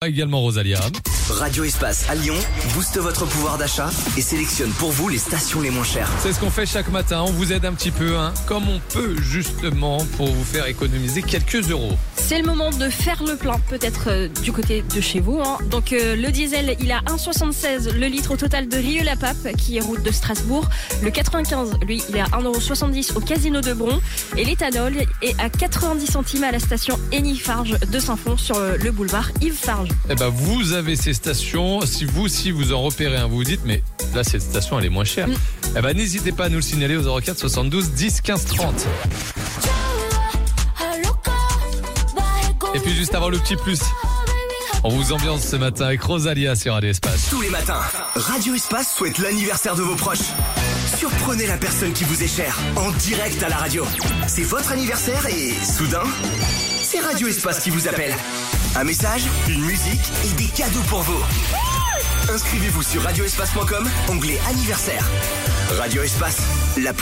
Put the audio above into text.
Également Rosalia. Radio Espace à Lyon booste votre pouvoir d'achat et sélectionne pour vous les stations les moins chères. C'est ce qu'on fait chaque matin, on vous aide un petit peu, comme on peut justement pour vous faire économiser quelques euros. C'est le moment de faire le plein, peut-être du côté de chez vous. Donc le diesel, il a 1,76 le litre au total de Rieux-la-Pape, qui est route de Strasbourg. Le 95, lui, il est à 1,70 € au casino de Bron. Et l'éthanol est à 90 centimes à la station Eni-Farge de Saint-Fond sur le boulevard Yves Farge. Eh ben vous avez ces stations, si vous en repérez un, vous vous dites mais là cette station elle est moins chère. Eh ben n'hésitez pas à nous le signaler au 04 72 10 15 30. Et puis juste avant le petit plus, on vous ambiance ce matin avec Rosalia sur Radio Espace. Tous les matins, Radio Espace souhaite l'anniversaire de vos proches. Surprenez la personne qui vous est chère en direct à la radio. C'est votre anniversaire et soudain, c'est Radio Espace qui vous appelle. Un message, une musique et des cadeaux pour vous. Inscrivez-vous sur radioespace.com, onglet anniversaire. Radio Espace, la